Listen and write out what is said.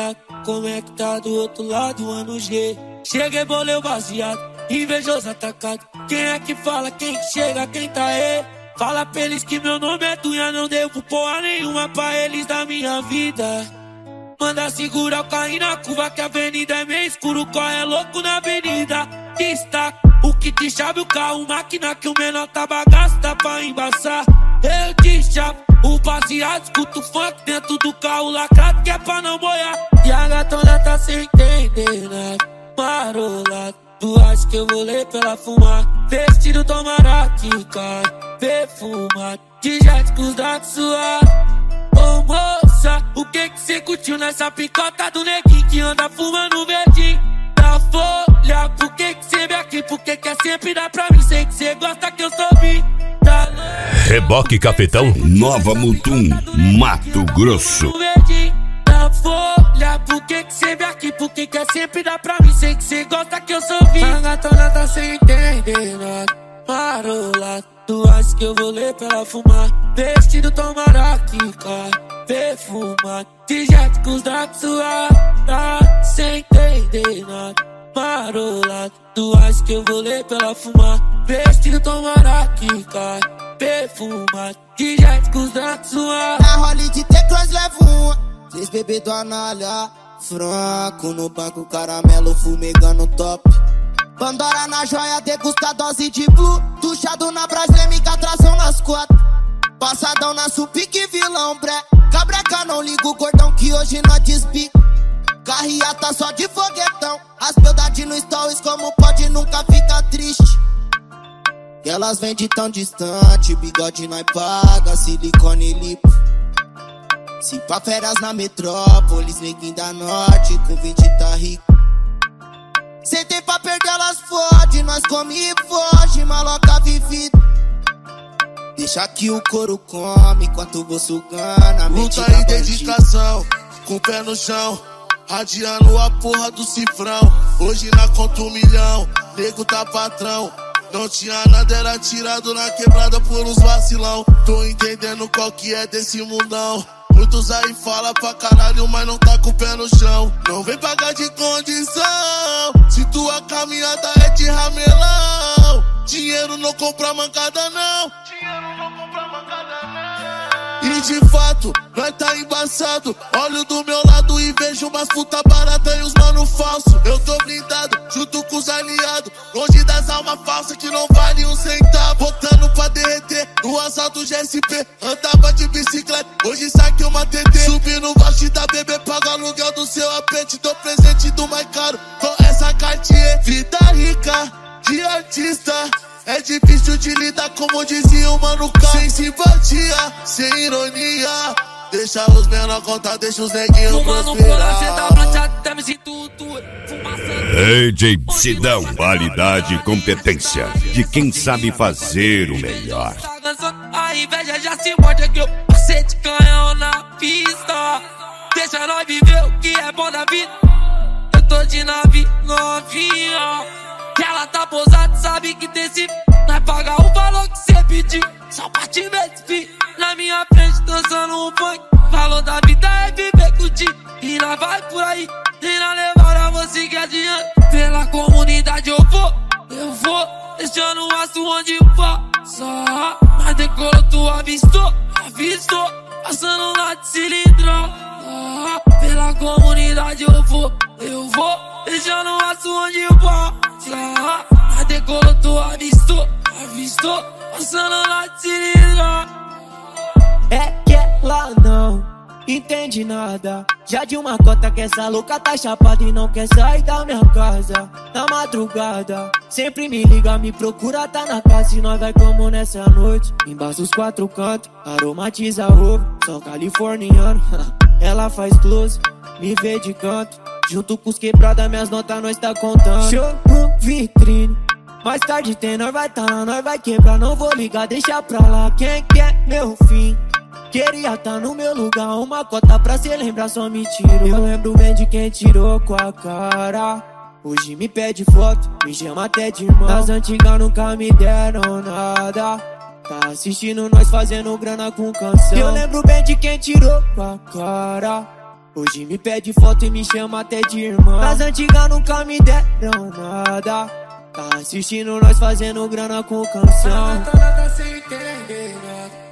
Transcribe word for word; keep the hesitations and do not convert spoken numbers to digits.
ligado como é que tá do outro lado, ano G. Cheguei, bolei o baseado, invejoso atacado. Quem é que fala, quem que chega, quem tá aí? Fala pra eles que meu nome é Tunha, não devo porra nenhuma pra eles da minha vida. Manda segurar o carro na curva que a avenida é meio escuro, corre louco na avenida. Destaca o que te chave o carro, máquina que o menor tá bagaço, dá pra embaçar. Eu te chapo, o baseado, escuto funk dentro do carro lacrado que é pra não boiar. E a gatona tá sem entender nada, marolado. Tu acha que eu vou ler pela fumar? Vestido tomara que cai, perfumado, de jet com os dados suados. Ô moça, o que que cê curtiu nessa picota do neguinho que anda fumando verdinho da folha? Por que que cê vem aqui? Por que quer sempre dar pra mim? Sei que cê gosta que eu sou bem. Reboque Cafetão, Nova Mutum, Mato Grosso. Da folha, por que que cê vem aqui? Por que quer sempre dar pra mim? Sei que cê gosta que eu sou bem. A gatona tá sem entender nada, marolado. Tu acha que eu vou ler pra ela fumar? Vestido tomara que cai, perfumado, de jet com os dragos suados. Tá sem entender nada, marolado. Tu acha que eu vou ler pra ela fumar? Vestido tomara que cai, perfumado, de jet com os dragos suados. Na role de T-Cross levo uma, três bebê do Anália, franco no banco, caramelo fumegando top. Pandora na joia, degusta dose de blue, duchado na braslêmica, tração nas quatro. Passadão na supique, vilão bré, cabreca não liga o gordão que hoje nós desbica. Carriata só de foguetão, as beldades no stories como pode nunca fica triste. E elas vêm de tão distante, bigode nós paga, silicone lipo. Se pá férias na metrópolis, neguinho da norte, com vinte tá rico. Cê tem pra perder, elas fode, nós come e foge, maloca vivida. Deixa que o couro come, enquanto vou sugando a mente luta e dedicação, com o pé no chão, radiando a porra do cifrão. Hoje na conta um milhão, nego tá patrão. Não tinha nada, era tirado na quebrada por uns vacilão. Tô entendendo qual que é desse mundão. Muitos aí fala pra caralho, mas não tá com o pé no chão. Não vem pagar de condição, se tua caminhada é de ramelão. Dinheiro não compra mancada não, dinheiro não compra mancada não. E de fato, nós tá embaçado. Olho do meu lado e vejo umas puta barata e os mano falso. Eu tô blindado, junto com os aliados, longe das almas falsas que não vale um centavo. Botando pra derreter, no assalto G S P, andava de bicicleta, hoje saquei uma T T. Subi no baixo da bebê, paga aluguel do seu apete. Tô presente do mais caro, com essa Cartier. Vida rica, de artista, é difícil de lidar, como dizia o Mano K. Sem simpatia, sem ironia, deixa os menor contar, deixa os neguinhos prosperar. Cê tá planteado, até me sinto tudo. D J Sidão, qualidade e competência de quem sabe fazer o melhor. A inveja já se morde aqui, eu passei de canhão na pista. Deixa nós viver o que é bom da vida. Eu tô de nave novinha, que ela tá pousada, sabe que tem esse. Nós paga o valor que cê pediu, só pra te ver desfile na minha frente dançando um funk. Valor da vida é viver com o dia, e nós vai por aí, e na levada vou seguir adiante. Pela comunidade eu vou, eu vou, deixando o aço onde passa. Mas decolou, tu avistou, avistou, passando lá de cilindrão. Ah, pela comunidade eu vou, eu vou, deixando o aço onde passa. Mas decolou, tu avistou, avistou, passando lá de cilindrão. É que ela não entende nada, já de uma cota que essa louca tá chapada e não quer sair da minha casa. Na madrugada, sempre me liga, me procura, tá na casa e nós vai como nessa noite. Embaixo os quatro cantos, aromatiza ovo, só californiano. Ela faz close, me vê de canto, junto com os quebrada, minhas notas nós tá contando. Show no vitrine, mais tarde tem, nós vai tá lá, nós vai quebrar, não vou ligar, deixa pra lá. Quem quer meu fim? Queria tá no meu lugar, uma cota pra cê lembrar, só me tiro. Eu lembro bem de quem tirou com a cara. Hoje me pede foto, me chama até de irmão. As antigas nunca me deram nada, tá assistindo nós fazendo grana com canção. Eu lembro bem de quem tirou com a cara. Hoje me pede foto e me chama até de irmã. As antigas nunca me deram nada. Tá assistindo nós fazendo grana com canção. Tá nada sem entender nada.